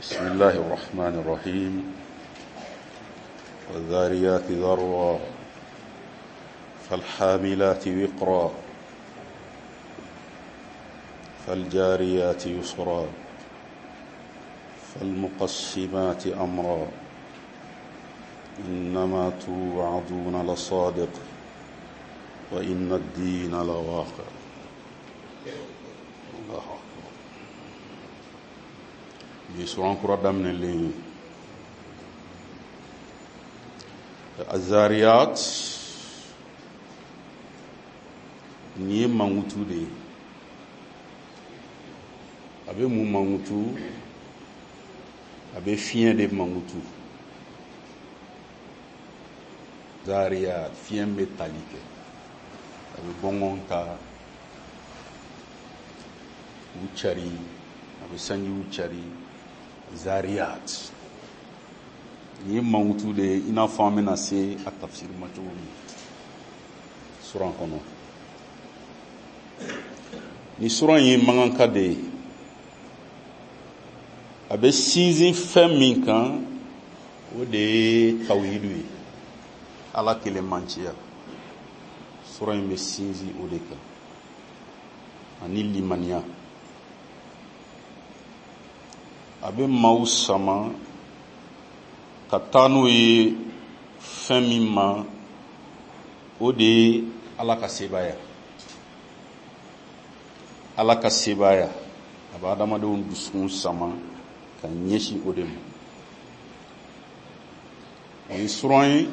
بسم الله الرحمن الرحيم والذاريات ذروا فالحاملات وقرا فالجاريات يسرا فالمقسمات أمرا إنما توعدون لصادق وإن الدين لواقع. الله أكبر. بسورة قرآن من اللي الذاريات ni mangutu de abe mu mangutu abe fiyen de mangutu zaria fiyen be talike abe bongonta uchari abe sanji uchari zariyat ni mangutu de ina famena se atafsir matumi suran kono ni suran yi manganka de abe sinzin fɛn min kan o de ye tawhidu ye ala kelemantiya suran yi bɛ sinzin o de kan ani limaniya abe maaw sama ka taa n'o ye fɛn min ma o de ye ala ka sebaya. Ala ka sebaya a bɛ adamadenw dusukun sama ka ɲɛsin o de ma. O ye suran ye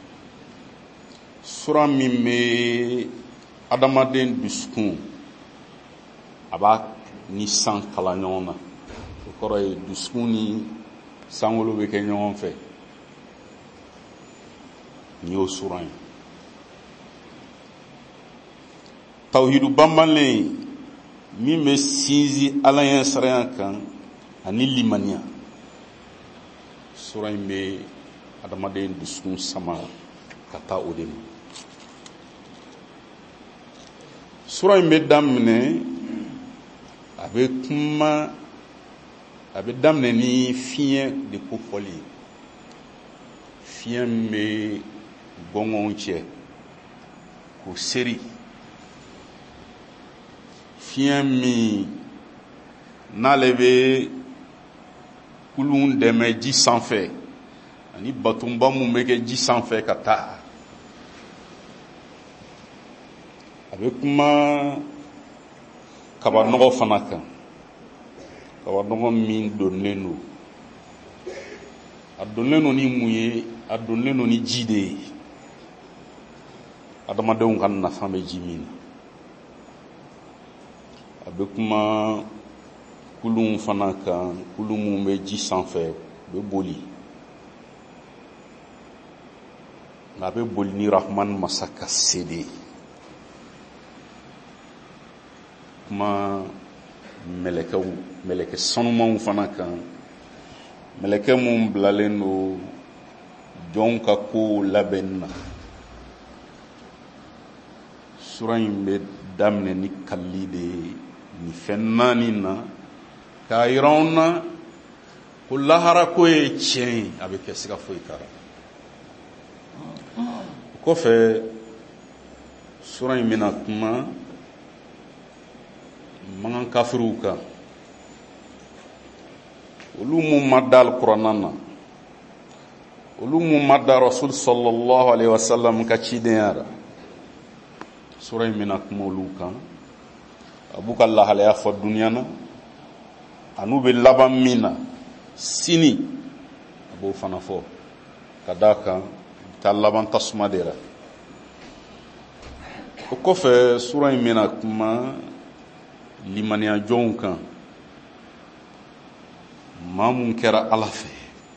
suran min bɛ adamaden dusukun a b'a ni san kala ɲɔgɔn na. O kɔrɔ ye dusukun ni sankolo bɛ kɛ ɲɔgɔn fɛ. Ni y'o suran ye. Tawhidu banbalen min bɛ sinsin ala ɲɛ saraya kan ani limaniya suran in bɛ adamaden dusukun sama ka taa o de ma. Suran in bɛ daminɛ a bɛ daminɛ ni fiɲɛ de kofɔli ye. Fiɲɛ min bɛ gɔngɔnw cɛ k'o seri. Fiɲɛ min n'ale bɛ kulun dɛmɛ ji sanfɛ ani batonba mun bɛ kɛ ji sanfɛ ka taa. A bɛ kuma kabanɔgɔ fana kan. Kabanɔgɔ min donnen don. A donnen don ni mun ye? A donnen don ni ji de ye. Adamadenw ka nafa bɛ ji min na. A bɛ kuma kulun fana kan, kulun mun bɛ ji sanfɛ a bɛ boli. A bɛ boli ni Rahman masa ka se de ye. Kuma mɛlɛkɛ sanumanw fana kan, mɛlɛkɛ mun bilalen don jɔnw ka ko labɛnni na. Suran in bɛ daminɛ ni kalili de ye. Ni fɛn naani na k'a yira anw na ko lahara ko ye tiɲɛ ye a bɛ kɛ siga foyi t'a la. O kɔfɛ suran in bɛna kuma mankan kafiriw kan. Olu mun ma da alikuranna na, olu mun ma da rasul sallallahu alaihi wasallam ka cidenya la. Suran in bɛna kuma olu kan. A b'u ka lahalaya fɔ duniya na an'u bɛ laban min na sini a b'o fana fɔ ka d'a kan taa laban tasuma de la. O kɔfɛ suran in bɛna kuma limaniya jɔnw kan. Maa mun kɛra ala fɛ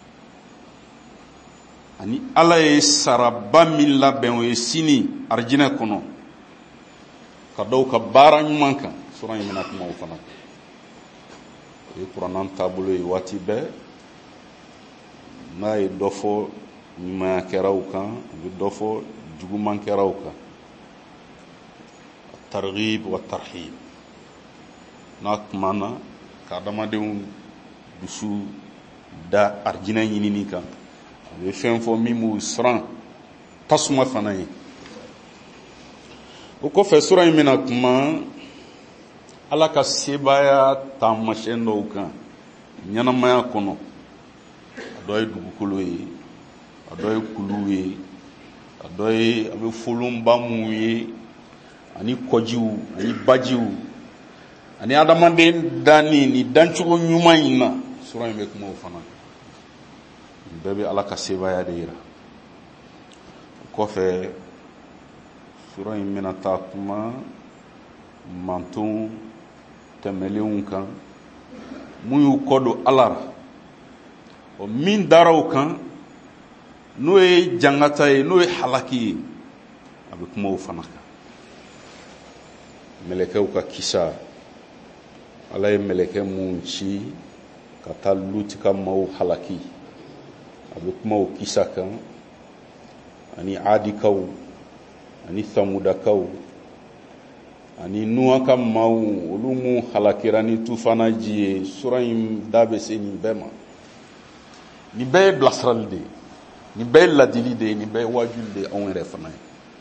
ani ala ye saraba min labɛn o ye sini arijinɛ kɔnɔ ka da u ka baara ɲuman kan. Suran in bɛna kuma o fana kan. O ye kuranna taabolo ye waati bɛɛ. N'a ye dɔ fɔ ɲumanya kɛraw kan a bɛ dɔ fɔ juguman kɛraw kan. Targhib wa tarhib. N'a kumana ka adamadenw dusu da arjina ɲinini kan a bɛ fɛn fɔ min b'u siran tasuma fana ye. O kɔfɛ sura in bɛna kuma Ala ka sebaya taamasiyɛn dɔw kan ɲɛnamaya kɔnɔ. A dɔ ye dugukolo ye, a dɔ ye kuluw ye, a dɔ ye a bɛ folonba minnu ye, ani kɔjiw ani bajiw ani adamaden danni ni dancogo ɲuman in na sura in bɛ kuma o fana. Bɛɛ bɛ Ala ka sebaya de yira. O kɔfɛ sura in bɛna taa kuma manton tɛmɛlenw kan mun y'u kɔ don Ala la. O min dara o kan n'o ye jangata ye, n'o ye halaki ye, a bɛ kuma o fana kan. Mɛlɛkɛw ka kisa, Ala ye mɛlɛkɛ mun ci ka taa Luti ka maaw halaki, a bɛ kuma o kisa kan, ani Adikaw ani Samudakaw ani Nuwa ka maaw, olu mun halakira ni tufana ji ye. Sura in da bɛ se nin bɛɛ ma. Nin bɛɛ ye bilasirali de ye, nin bɛɛ ye ladili de ye, nin bɛɛ ye wajuli de ye anw yɛrɛ fana ye.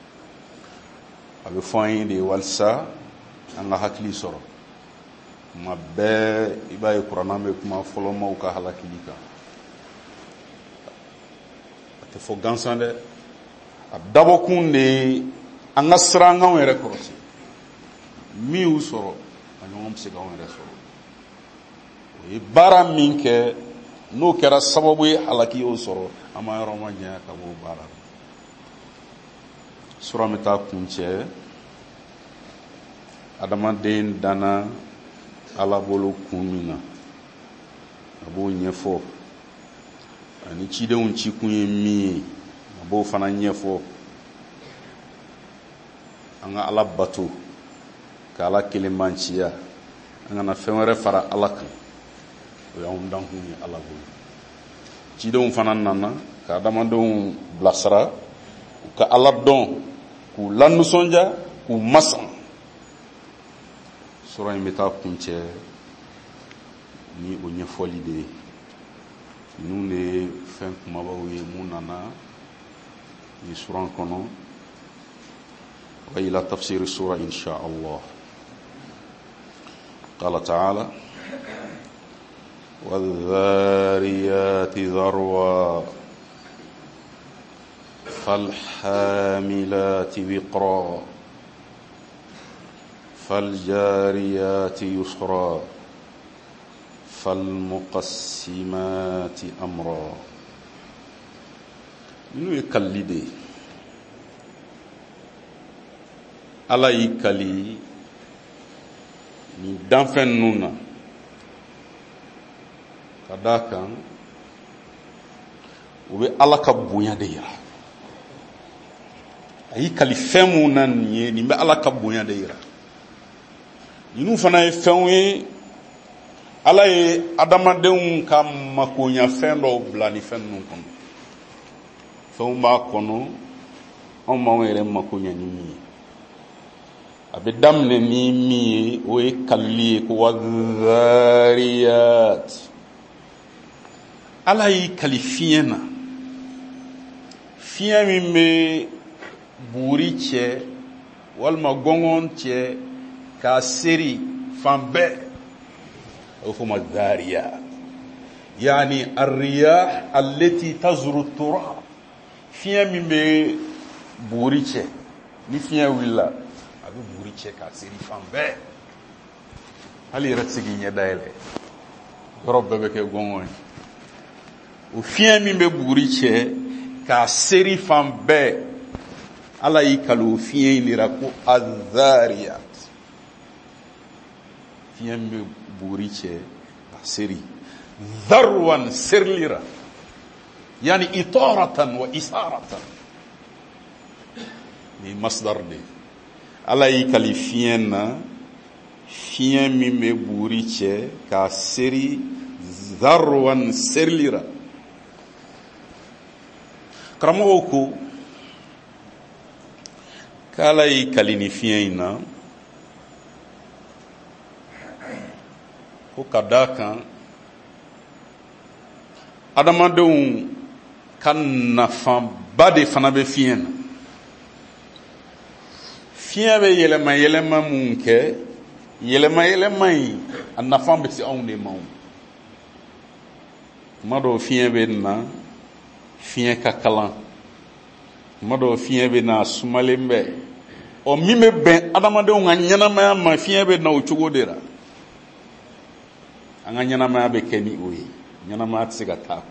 A bɛ fɔ an ye de walisa an ka hakili sɔrɔ. Tuma bɛɛ i b'a ye kuranna bɛ kuma fɔlɔmaw ka halakili kan. A tɛ fɔ gansan dɛ. A dabɔkun de ye an ka siran anw yɛrɛ kɔrɔsi. Min y'u sɔrɔ a ɲɔgɔn bɛ se k'anw yɛrɛ sɔrɔ. O ye baara min kɛ n'o kɛra sababu ye halaki y'o sɔrɔ, an ma yɔrɔ ma janya ka b'o baara la. Sura bɛ taa kuncɛ adamaden danna Ala bolo kun min na, a b'o ɲɛfɔ, ani cidenw cikun ye min ye, a b'o fana ɲɛfɔ. An ka Ala bato, ka Ala kelenmanciya, an kana fɛn wɛrɛ fara Ala kan. O y'anw dankun ye Ala bolo. Cidenw fana nana ka adamadenw bilasira, u ka Ala dɔn, k'u lanisɔndiya, k'u masan. Sura in bɛ taa kuncɛ ni o ɲɛfɔli de ye. Ninnu de ye fɛn kumabaw ye mun nana ni sura kɔnɔ. Wa ila tafsir sura insha Allah. Qala ta'ala وَالذَّارِيَاتِ ذَرْوًا فَالْحَامِلَاتِ وِقْرًا فَالْجَارِيَاتِ يُسْرًا فَالْمُقَسِّمَاتِ أَمْرًا. Minnu ye kalili de ye. Ala y'i kali ni danfɛn ninnu na, ka d'a kan u bɛ Ala ka bonya de yira. A y'i kali fɛn mun na nin ye, nin bɛ Ala ka bonya de yira. Ninnu fana ye fɛnw ye Ala ye adamadenw ka makoɲa fɛn dɔw bila ni fɛn ninnu kɔnɔ. Fɛnw b'a kɔnɔ anw m'anw yɛrɛ makoɲa ni min ye. A bɛ daminɛ ni min ye, o ye kalili ye ko wazariyat. Ala y'i kali fiɲɛ na, fiɲɛ min bɛ buuri cɛ walima gɔngɔn cɛ k'a seri fan bɛɛ, a bɛ fɔ o ma zariya. Yani arriyah allati tazuru turab. Fiɲɛ min bɛ buuri cɛ, ni fiɲɛ wulila a bɛ buuri cɛ k'a seri fan bɛɛ. Hali yɛrɛ tɛ se k'i ɲɛ dayɛlɛ, yɔrɔ bɛɛ bɛ kɛ gɔngɔn ye. O fiɲɛ min bɛ buuri cɛ k'a seri fan bɛɛ, Ala y'i kali o fiɲɛ in de la ko azariyat. Fiɲɛ min bɛ buuri cɛ k'a seri, zarwan serlira, yani itaratan wa isaratan. Ni masdar de. Ala y'i kali fiɲɛ na, fiɲɛ min bɛ buuri cɛ k'a seri zarwan serlira. Karamɔgɔw ko k'Ala y'i kali ni fiɲɛ in na ko ka d'a kan adamadenw ka nafaba de fana bɛ fiɲɛ na. Fiɲɛ bɛ yɛlɛma mun kɛ, yɛlɛma in a nafa bɛ se anw de ma. Tuma dɔw fiɲɛ bɛ na, fiɲɛ ka kalan. Tuma dɔw fiɲɛ bɛ na, sumalen bɛ. Min bɛ bɛn adamadenw ka ɲɛnamaya ma, fiɲɛ bɛ na o cogo de la. An ka ɲɛnamaya bɛ kɛ ni o ye. Ɲɛnamaya tɛ se ka taa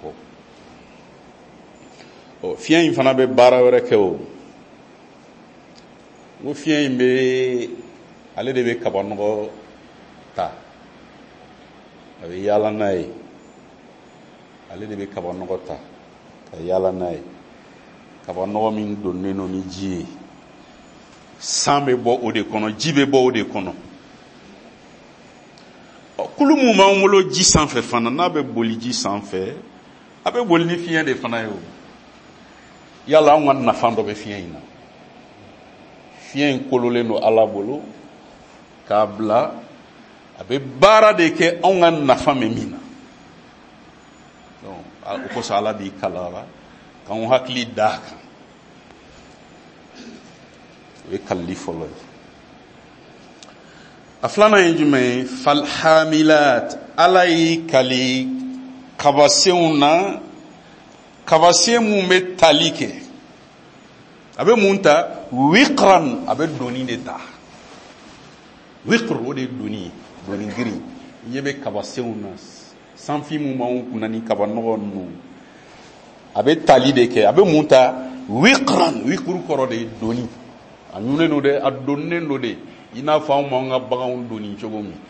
kɔ. Fiɲɛ in fana bɛ baara wɛrɛ kɛ o. N ko fiɲɛ in ale de bɛ kabanɔgɔ ta. A bɛ yaala n'a ye. Ale de bɛ kabanɔgɔ ta ka yaala n'a ye. Kabanɔgɔ min donnen don ni ji ye. San bɛ bɔ o de kɔnɔ, ji bɛ bɔ o de kɔnɔ. Kulu mun b'an bolo ji sanfɛ fana, n'a bɛ boli ji sanfɛ, a bɛ boli ni fiɲɛ de fana ye o. Yala anw ka nafa dɔ bɛ fiɲɛ in na. Fiɲɛ in kololen don Ala bolo k'a bila, a bɛ baara de kɛ anw ka nafa bɛ min na. O kosɔn Ala b'i kalara k'anw hakili d'a kan. O ye kalili fɔlɔ ye. A filanan ye jumɛn ye? Falhamilat. Ala y'i kali kabasenw na, kabasen mun bɛ tali kɛ. A bɛ mun ta? Wiqran. A bɛ doni de ta. Wiqr, o de ye doni ye. Doni girin. Ɲɛ bɛ kabasenw na. Sanfin mun b'anw kunna ni kabanɔgɔ ninnu. A bɛ tali de kɛ. A bɛ mun ta? Wiqran. Wiqr kɔrɔ de ye doni. A ɲunnen don dɛ, a donnen don de. I n'a fɔ anw m'an ka baganw doni cogo min.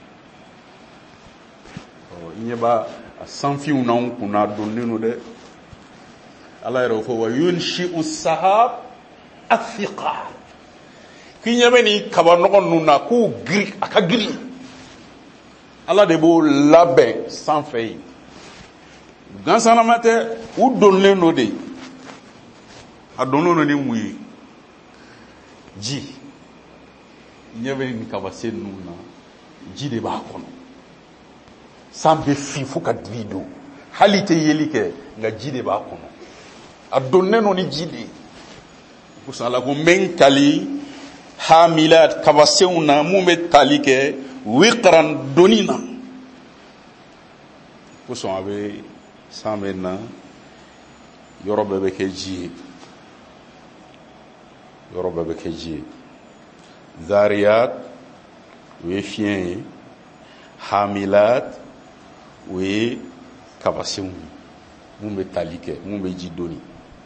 I ɲɛ b'a sanfinw n'anw kunna a donnen don dɛ. Ala yɛrɛ fɔ wa yunshi'u sahab athiqa. K'i ɲɛ bɛ ni kabanɔgɔ ninnu na k'u giri, a ka giri. Ala de b'o labɛn sanfɛ yen. Gansanama tɛ, u donnen don de. A donnen don ni mun ye? Ji. Ɲɛ bɛ ni kabasen ninnu na, ji de b'a kɔnɔ. San bɛ fin fo ka dibi don. Hali tɛ yeli kɛ, nka ji de b'a kɔnɔ. A donnen don ni ji de ye. Kosɔn Ala ko n bɛ n kali hamilat kabasenw na mun bɛ tali kɛ wiqran doni na. Kosɔn a bɛ san bɛ na, yɔrɔ bɛɛ bɛ kɛ ji ye. Yɔrɔ bɛɛ bɛ kɛ ji ye. Zariyat, o ye fiɲɛ ye. Hamilat, o ye kabasenw ye. Mun bɛ tali kɛ, mun bɛ ji doni.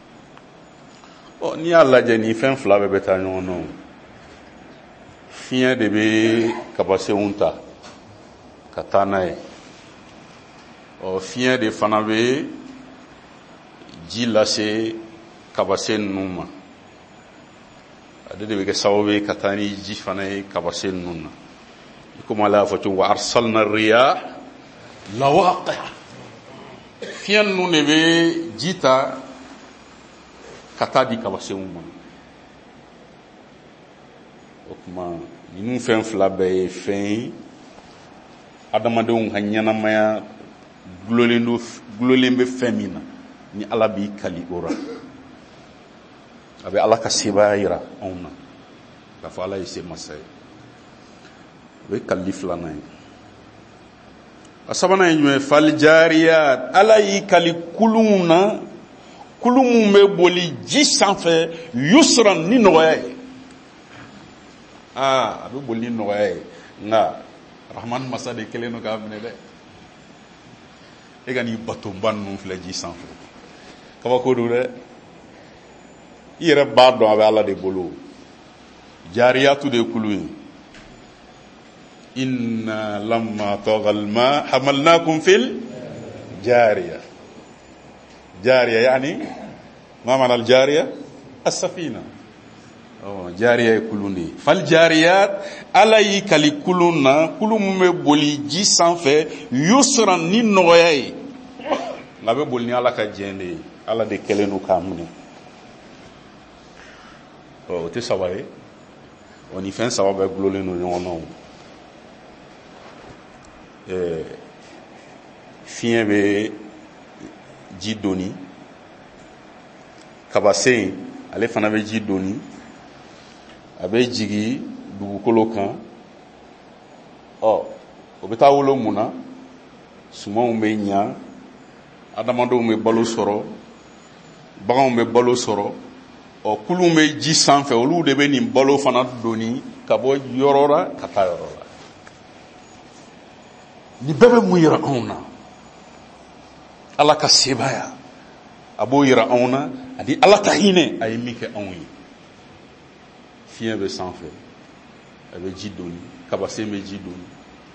N'i y'a lajɛ ni fɛn fila bɛɛ bɛ taa ɲɔgɔn na. Fiɲɛ de bɛ kabasenw ta ka taa n'a ye. Fiɲɛ de fana bɛ ji lase kabasen ninnu ma. Ale de bɛ kɛ sababu ye ka taa ni ji fana ye kabasen ninnu na. Komi Ala y'a fɔ cogo min, wa arsalna riyah lawaqih. Fiɲɛ ninnu de bɛ ji ta ka taa di kabasenw ma. O tuma ninnu fɛn fila bɛɛ ye fɛn ye adamadenw ka ɲɛnamaya gulolen bɛ fɛn min na ni Ala b'i kali o la. A bɛ Ala ka sebaya jira anw na k'a fɔ Ala ye se masa ye. O ye kalili filanan ye. A sabanan ye jumɛn ye? Faljariyat. Ala y'i kali kulunw na, kulu mun bɛ boli ji sanfɛ yusran ni nɔgɔya ye. A bɛ boli ni nɔgɔya ye, nka Rahman masa de kelen don k'a minɛ dɛ. E ka n'i batonba ninnu filɛ ji sanfɛ, kabako don dɛ. I yɛrɛ b'a dɔn a bɛ Ala de bolo. Jariyatu de ye kulu ye. Inna lamma tagal ma hamalnakum fil jariya. Jariya yani ma mana al jariya as-safina. Jariya ye kulun de ye. Fal jariyat, Ala y'i kali kulun na, kulun mun bɛ boli ji sanfɛ yusran ni nɔgɔya ye. Nka bɛ boli ni Ala ka jɛn de ye. Ala de kɛlen don k'a minɛ. O tɛ saba ye. O ni fɛn saba bɛɛ gulolen don ɲɔgɔn na. Fiɲɛ bɛ ji doni kabasen ale fana bɛ ji doni a bɛ jigi dugukolo kan o bɛ taa wolo mun na sumanw bɛ ɲa adamadenw bɛ balo sɔrɔ baganw bɛ balo sɔrɔ kulunw bɛ ji sanfɛ olu de bɛ nin balo fana doni ka bɔ yɔrɔ la ka taa yɔrɔ la ni bɛɛ bɛ mun yira anw na ala ka sebaya a b'o yira anw na ani ala ka hinɛ a ye min kɛ anw ye fiɲɛ bɛ sanfɛ a bɛ ji doni kabasen bɛ ji doni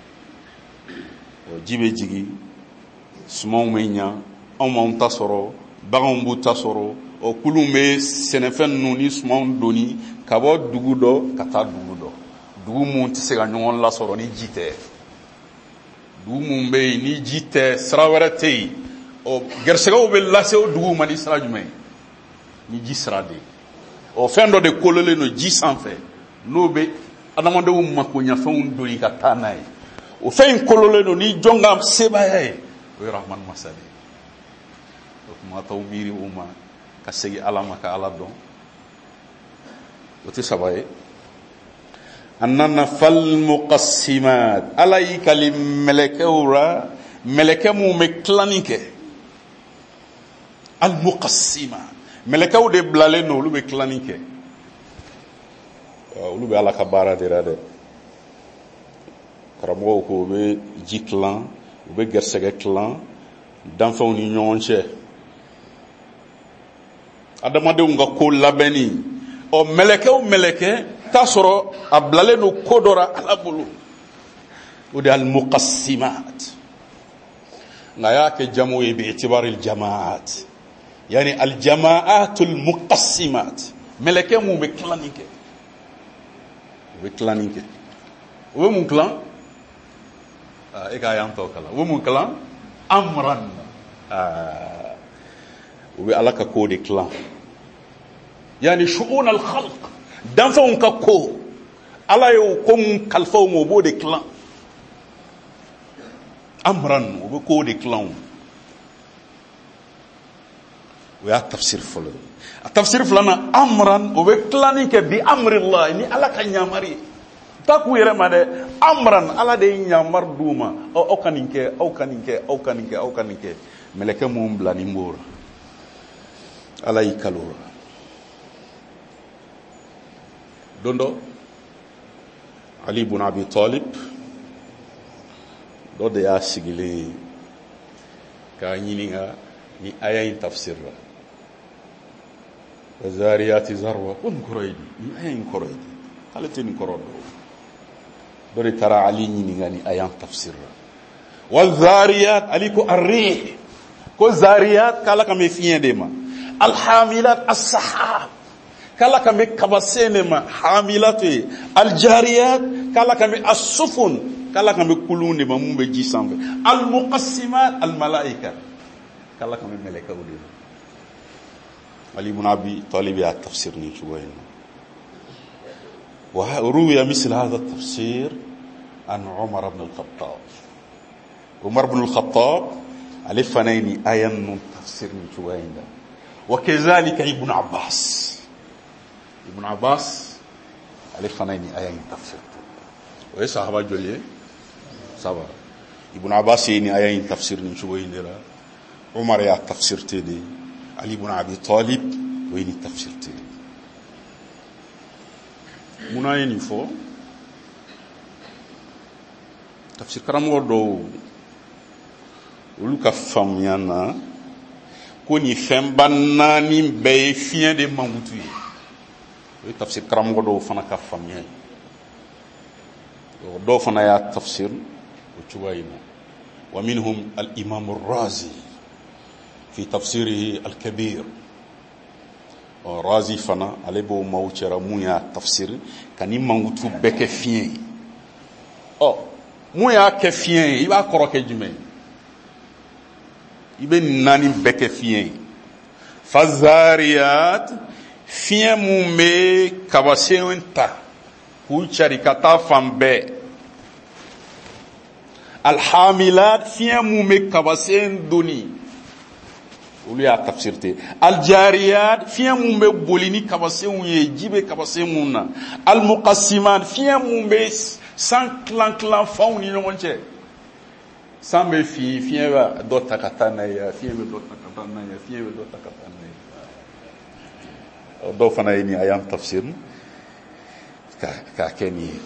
ji bɛ jigi sumanw bɛ ɲa anw b'anw ta sɔrɔ baganw b'u ta sɔrɔ kulunw bɛ sɛnɛfɛn ninnu ni sumanw doni ka bɔ dugu dɔ ka taa dugu dɔ dugu mun tɛ se ka ɲɔgɔn lasɔrɔ ni ji tɛ dugu mun bɛ yen ni ji tɛ sira wɛrɛ tɛ yen gɛrɛsɛgɛw bɛ lase o duguw ma ni sira jumɛn ni ji sira de fɛn dɔ de kololen don ji sanfɛ n'o bɛ adamadenw makoɲɛfɛnw doni ka taa n'a ye o fɛn in kololen don ni jɔn ka sebaya ye o ye rahmani masa de ye o tuma t'aw miiri o ma ka segin ala ma ka ala dɔn o tɛ saba ye a nana fal muqassimat ala y'i kali mɛlɛkɛw la mɛlɛkɛ mun bɛ tilanni kɛ al muqassimat mɛlɛkɛw de bilalen don olu bɛ tilanni kɛ olu bɛ ala ka baara de la dɛ karamɔgɔw ko u bɛ ji tilan u bɛ gɛrɛsɛgɛ tilan danfɛnw ni ɲɔgɔn cɛ adamadenw ka ko labɛnni mɛlɛkɛw mɛlɛkɛ t'a sɔrɔ a bilalen don ko dɔ la ala bolo o de ye al-muqassimat nka y'a kɛ jamu ye bi itibari al-jamaat yani al-jamaatul muqassimat mɛlɛkɛ mun bɛ tilanni kɛ u bɛ tilanni kɛ u bɛ mun tilan e k'a y'an tɔ kalan u bɛ mun tilan amran u bɛ ala ka ko de tilan yani shu'un al-khalq danfɛnw ka ko ala ye o ko mun kalifa o ma o b'o de tilan amran u bɛ ko de tilan o y'a tafsir fɔlɔ a tafsir filanan amran o bɛ tilanni kɛ bi amrillah ni ala ka ɲamari ta k'u yɛrɛ ma dɛ amran ala de ye ɲamari d'u ma aw ka nin kɛ aw ka nin kɛ aw ka nin kɛ aw ka nin kɛ mɛlɛkɛ mun bila nin b'o la ala y'i kalo la don dɔ ali ibn abi talib dɔ de y'a sigilen k'a ɲininka ni aya in tafsir la wa zariyati zarwa ko nin kɔrɔ ye di ni aya in kɔrɔ ye di k'ale tɛ nin kɔrɔ dɔn dɔ de taara ali ɲininka ni aya in tafsir la wa zariyat ali ko arrih ko zariyat k'ala kan bɛ fiɲɛ de ma alhamilat as-sahab k'ala kan bɛ kabasen de ma hamilat ye aljariyat k'ala kan bɛ as-sufun k'ala kan bɛ kulun de ma mun bɛ ji sanfɛ al-muqassimat al-malaika k'ala kan bɛ mɛlɛkɛw de ma ali ibn abi talib y'a tafsir ni cogo in na وروي مثل هذا التفسير عن عمر بن الخطاب عمر بن الخطاب عليه فنيني آية تفسير من شوين وكذلك ابن عباس عليه فنيني آية تفسير وهي صحابة جوليه صحابة ابن عباس يني آية تفسير من شوين عمر يا تفسير تدي علي بن أبي طالب ويني تفسير تدي muna ye nin fɔ tafsir karamɔgɔ dɔw olu ka faamuya na ko nin fɛnba naani bɛɛ ye fiɲɛ de mankutu ye o ye tafsir karamɔgɔ dɔw fana ka faamuya ye dɔw fana y'a tafsir o cogoya in na wa minhum al-imam ar-razi fi tafsirihi al-kabir razi fana ale b'o maaw cɛra mun y'a tafsir ka ni mankutu bɛɛ kɛ fiɲɛ ye mun y'a kɛ fiɲɛ ye i b'a kɔrɔ kɛ jumɛn i bɛ naani bɛɛ kɛ fiɲɛ ye fazariyat fiɲɛ mun bɛ kabasen ta k'u cari ka taa fan bɛɛ alhamilat fiɲɛ mun bɛ kabasen doni olu y'a tafsirte aljariyat fiɲɛ mun bɛ boli ni kabasenw ye ji bɛ kabasen mun na almuqassimat fiɲɛ mun bɛ san tilan tilan fanw ni ɲɔgɔn cɛ san bɛ fiɲɛ bɛ dɔ ta ka taa n'a ye fiɲɛ bɛ dɔ ta ka taa n'a ye fiɲɛ bɛ dɔ ta ka taa n'a ye dɔw fana ye ni a y'an tafsir k'a kɛ nin ye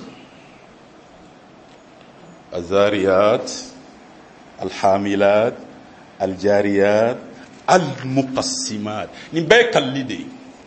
azariyat alhamilat aljariyat almuqassimat nin bɛɛ ye kalili de ye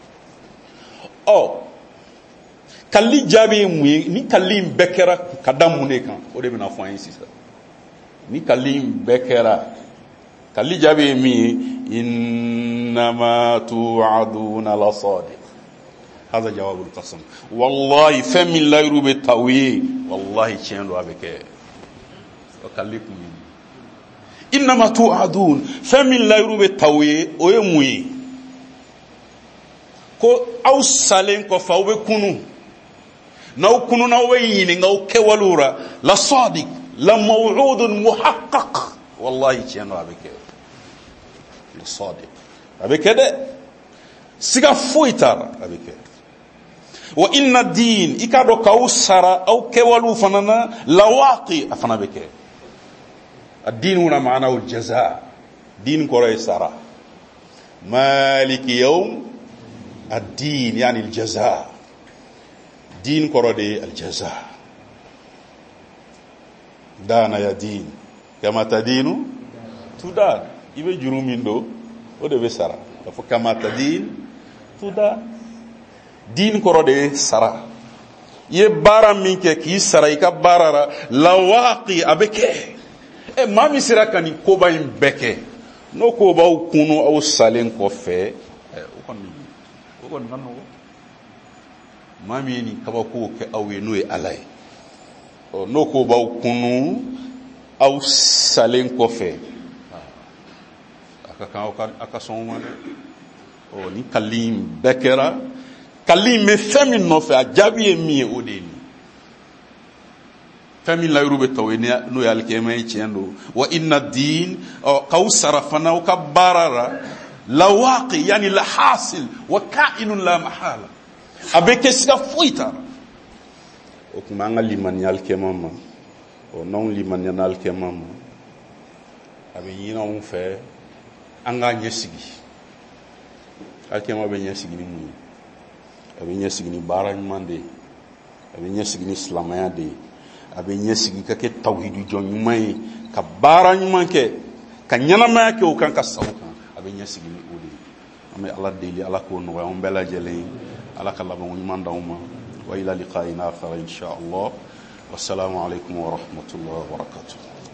kalili jaabi ye mun ye ni kalili in bɛɛ kɛra ka da mun de kan o de bɛna fɔ an ye sisan ni kalili in bɛɛ kɛra kalili jaabi ye min ye innama tu'aduna lasadiq hada jawabul qasam wallahi fɛn min layiru bɛ ta u ye wallahi tiɲɛ don a bɛ kɛ o kalili kun ye innama tu'adun fɛn min layiru bɛ ta u ye o ye mun ye ko aw salen kɔfɛ aw bɛ kunu n'aw kununa aw bɛ ɲininka aw kɛwalew la la sadiq la maw'udun muhaqqaq wallahi tiɲɛ don a bɛ kɛ la sadiq a bɛ kɛ dɛ siga foyi t'a la a bɛ kɛ wa inna din i k'a dɔn k'aw sara aw kɛwalew fana na la waqi a fana bɛ kɛ الدين هنا معناه الجزاء دين كوري سارة مالك يوم الدين يعني الجزاء دين كوري الجزاء دانا يا دين كما تدين تدان يبقى جرومين دو وده بسارة كما تدين تدان دين كوري سارة يبارا منك كي سارة يكبارا لواقي أبكي maa min sera ka nin koba in bɛɛ kɛ n'o ko b'aw kunu aw salen kɔfɛ o kɔni ka nɔgɔ maa min ye nin kabako kɛ aw ye n'o ye Ala ye n'o ko b'aw kunu aw salen kɔfɛ a ka kan aw ka sɔn o ma dɛ ni kalili in bɛɛ kɛra kalili in bɛ fɛn min nɔfɛ a jaabi ye min ye o de ye nin fɛn min layiru bɛ taw ye n'o ye alikiyama ye tiɲɛ don wa inna din k'aw sara fana aw ka baara la la waqi yani la hasil wa ka'inun la mahala a bɛ kɛ siga foyi t'a la o tuma an ka limaniya alikiyama ma n'anw limaniyana alikiyama ma a bɛ ɲini anw fɛ an k'a ɲɛsigi alikiyama bɛ ɲɛsigi ni mun ye a bɛ ɲɛsigi ni baara ɲuman de ye a bɛ ɲɛsigi ni silamɛya de ye a bɛ ɲɛsigi ka kɛ tawhidu jɔn ɲuman ye ka baara ɲuman kɛ ka ɲɛnamaya kɛ o kan ka sa o kan a bɛ ɲɛsigi ni o de ye an bɛ Ala deli Ala k'o nɔgɔya an bɛɛ lajɛlen ye Ala ka laban ɲuman d'anw ma wa ila liqa'ina akhar insha Allah wassalamu alaikum wa rahmatullahi wa barakatuh